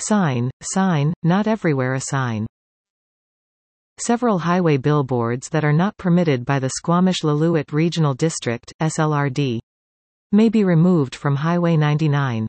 Sign, not everywhere a sign. Several highway billboards that are not permitted by the Squamish-Lillooet Regional District (SLRD) may be removed from Highway 99.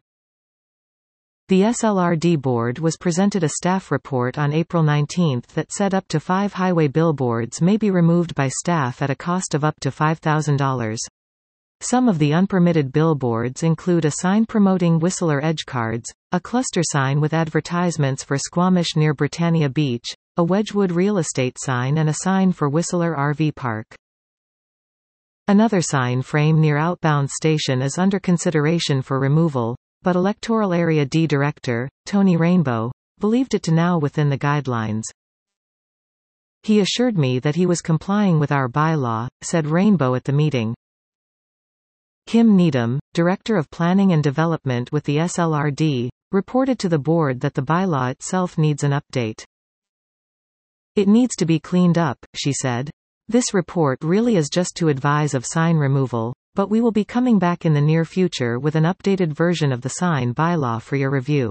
The SLRD board was presented a staff report on April 19 that said up to 5 highway billboards may be removed by staff at a cost of up to $5,000. Some of the unpermitted billboards include a sign promoting Whistler Edge cards, a cluster sign with advertisements for Squamish near Britannia Beach, a Wedgwood real estate sign and a sign for Whistler RV Park. Another sign frame near Outbound Station is under consideration for removal, but Electoral Area D Director, Tony Rainbow, believed it to now within the guidelines. He assured me that he was complying with our bylaw, said Rainbow at the meeting. Kim Needham, Director of Planning and Development with the SLRD, reported to the board that the bylaw itself needs an update. It needs to be cleaned up, she said. This report really is just to advise of sign removal, but we will be coming back in the near future with an updated version of the sign bylaw for your review.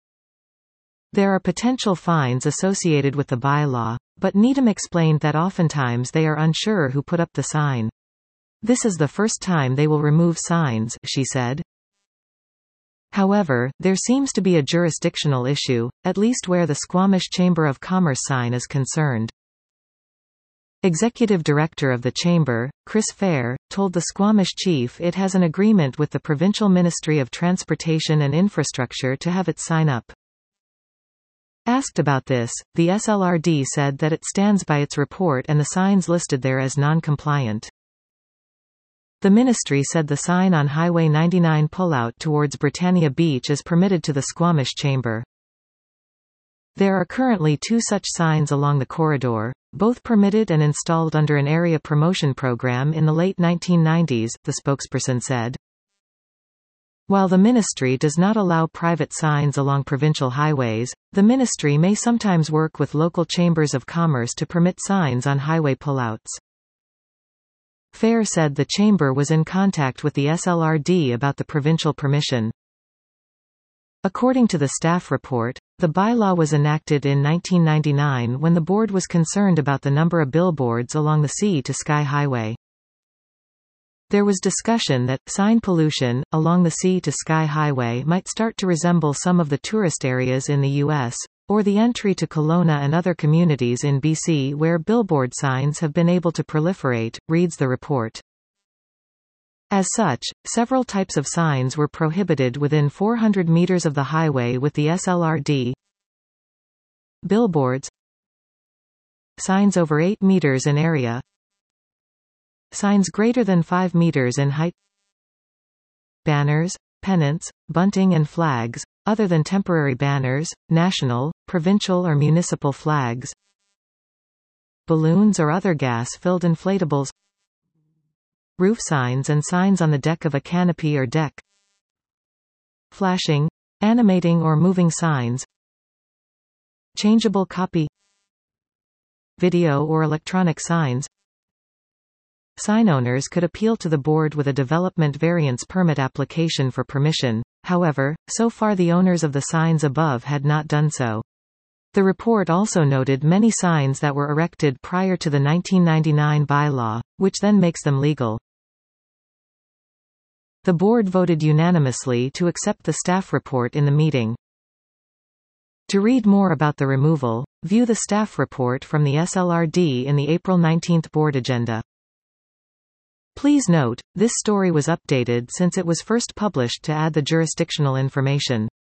There are potential fines associated with the bylaw, but Needham explained that oftentimes they are unsure who put up the sign. This is the first time they will remove signs, she said. However, there seems to be a jurisdictional issue, at least where the Squamish Chamber of Commerce sign is concerned. Executive Director of the Chamber, Chris Fair, told the Squamish chief it has an agreement with the Provincial Ministry of Transportation and Infrastructure to have it sign up. Asked about this, the SLRD said that it stands by its report and the signs listed there as non-compliant. The ministry said the sign on Highway 99 pullout towards Britannia Beach is permitted to the Squamish Chamber. There are currently 2 such signs along the corridor, both permitted and installed under an area promotion program in the late 1990s, the spokesperson said. While the ministry does not allow private signs along provincial highways, the ministry may sometimes work with local chambers of commerce to permit signs on highway pullouts. Fair said the chamber was in contact with the SLRD about the provincial permission. According to the staff report, the bylaw was enacted in 1999 when the board was concerned about the number of billboards along the Sea to Sky Highway. There was discussion that sign pollution along the Sea to Sky Highway might start to resemble some of the tourist areas in the U.S., or the entry to Kelowna and other communities in BC where billboard signs have been able to proliferate, reads the report. As such, several types of signs were prohibited within 400 meters of the highway with the SLRD. Billboards, signs over 8 meters in area, signs greater than 5 meters in height, banners, pennants, bunting and flags, other than temporary banners, national, provincial or municipal flags, balloons or other gas-filled inflatables, roof signs and signs on the deck of a canopy or deck, flashing, animating or moving signs, changeable copy, video or electronic signs. Sign owners could appeal to the board with a development variance permit application for permission, however, so far the owners of the signs above had not done so. The report also noted many signs that were erected prior to the 1999 bylaw, which then makes them legal. The board voted unanimously to accept the staff report in the meeting. To read more about the removal, view the staff report from the SLRD in the April 19 board agenda. Please note, this story was updated since it was first published to add the jurisdictional information.